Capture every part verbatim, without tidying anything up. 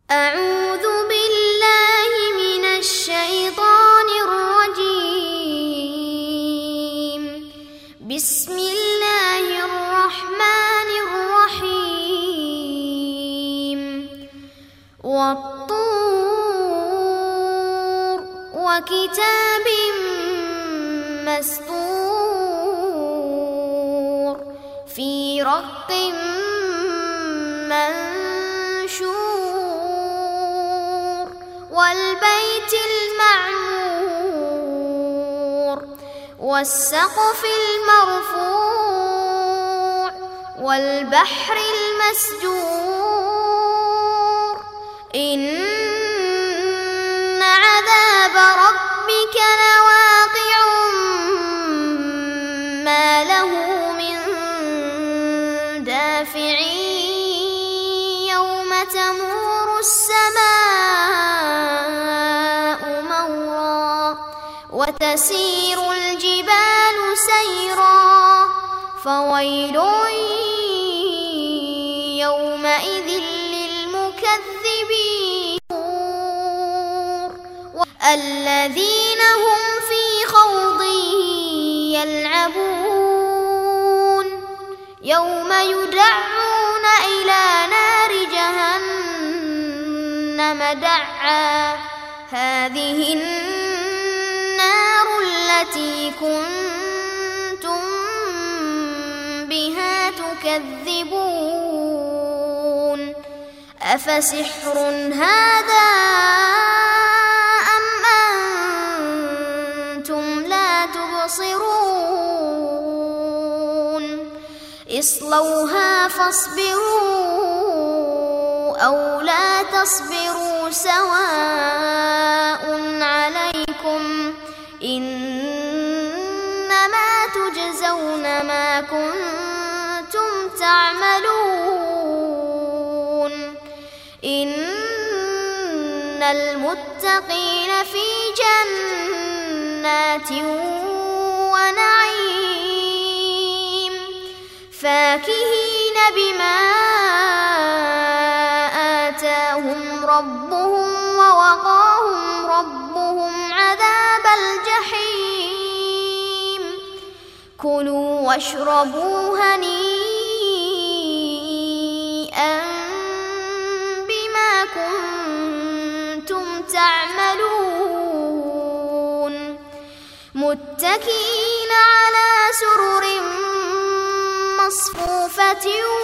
أعوذ بالله من الشيطان الرجيم. بسم الله الرحمن الرحيم. والطور وكتاب مسطور في رق منشور والبيت المعمور والسقف المرفوع والبحر المسجور إن عذاب ربك لواقع ما له من دافع يوم تمور السماء مورا وتسير الجبال سيرا فويل يومئذ للمكذبين الذين هم في خوض يلعبون يوم يدعون إلى نار جهنم دعا هذه النار التي كنتم بها تكذبون أفسحر هذا أم أنتم لا تبصرون اصلوها فاصبروا أو لا تصبروا سواء عليكم إنما تجزون ما كنتم تعملون إن المتقين في جنات ونعيم فاكهين بما آتاهم ربهم ووقاهم ربهم عذاب الجحيم كلوا واشربوا هنيئا بما كنتم تعملون متكئين على سرر مصفوفة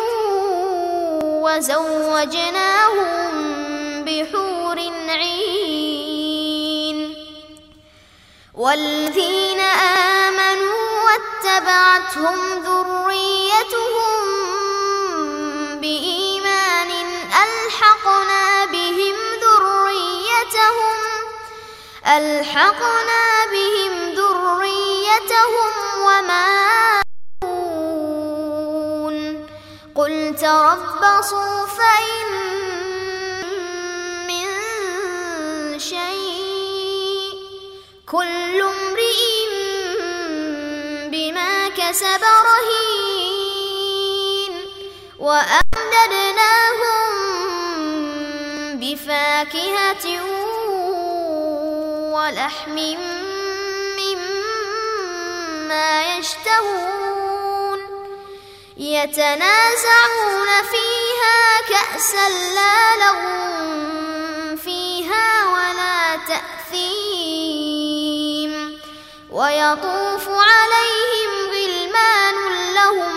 وزوجناهم بحور عين والذين آمنوا واتبعتهم ذريتهم بإيمان ألحقنا بهم ذريتهم ألحقنا بهم ذريتهم وما قل تربصوا فإن من شيء كل امرئ بما كسب رهين وأمددناهم بفاكهة ولحم مما يشتهون يتنازعون فيها كأسا لا لغو فيها ولا تأثيم ويطوف عليهم غلمان لهم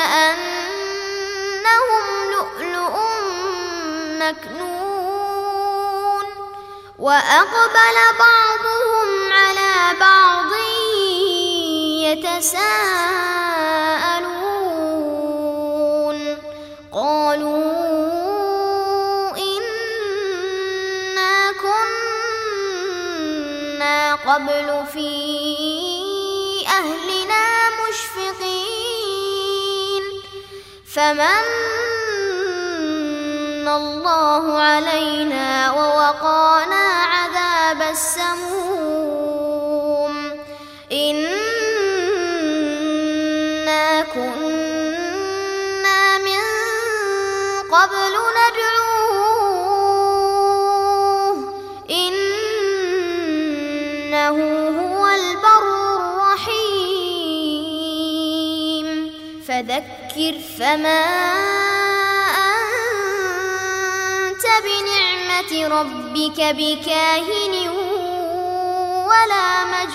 كأنهم لؤلؤ مكنون وأقبل بعضهم على بعض يتساءلون قالوا إنا كنا قبل في أهلنا مشفقين فمن الله علينا ووقانا عذاب السموم إنا كنا من قبل ندعوه فذكر فما أنت بنعمة ربك بكاهن ولا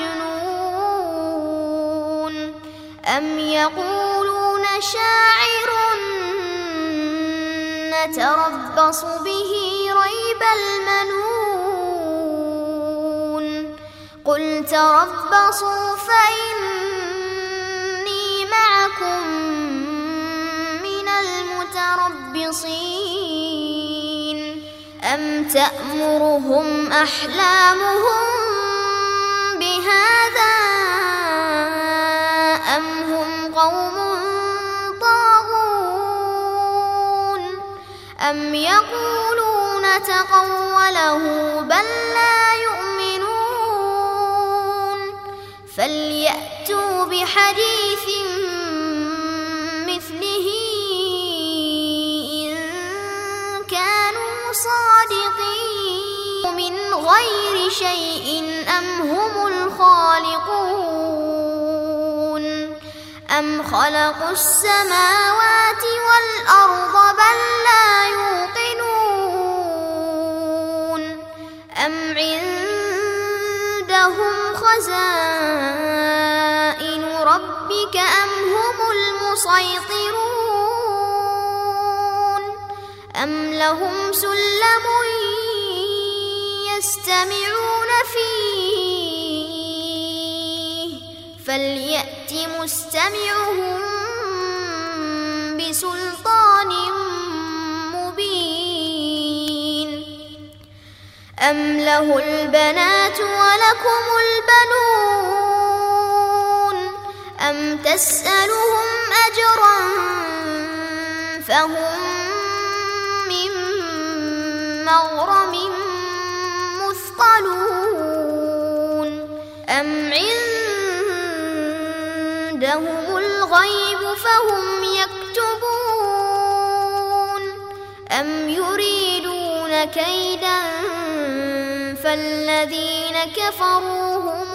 مجنون أم يقولون شاعر نتربص به ريب المنون قل تربصوا فإني معكم من المتربصين أم تأمرهم أحلامهم بهذا أم هم قوم طاغون أم يقولون تقوله بل لا يؤمنون فليأتوا بحديث مثله إن كانوا صادقين من غير شيء أم هم الخالقون أم خلقوا السماوات والأرض بل لا يوقنون أم عندهم خزائن ربك أم هم المسيطرون أم لهم سلم يستمعون فيه فليأت مستمعهم بسلطان مبين أم له البنات ولكم البنون أم تسألهم أجرا فهم من مغرم مثقلون أم عندهم الغيب فهم يكتبون أم يريدون كيدا فالذين كفروا هم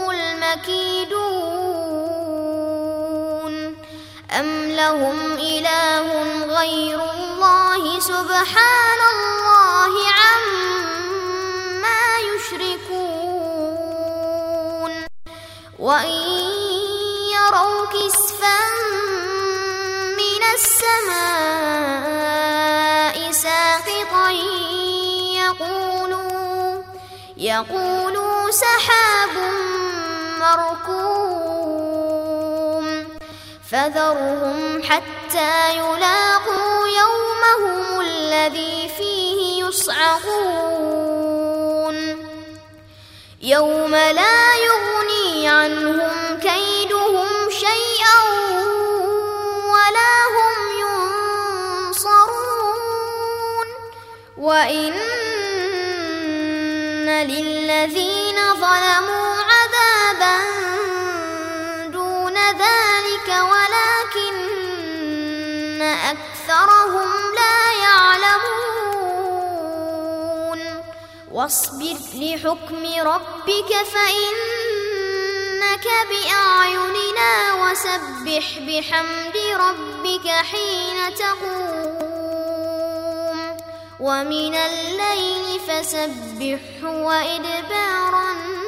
المكيدون أم لهم إله غير الله سبحان الله عما يشركون وإن يروا كسفا من السماء ساقطا يقولوا يقولوا سحاب مركوم فذرهم حتى يلاقوا يومهم الذي فيه يصعقون يوم لا يغني عنهم كيدهم شيئا ولا هم ينصرون وإن للذين ظلموا عذابا دون ذلك ولكن أكثرهم لا يعلمون واصبر لحكم ربك فإنك بأعيننا وسبح بحمد ربك حين تقوم ومن الليل فسبحه وإدبار النجوم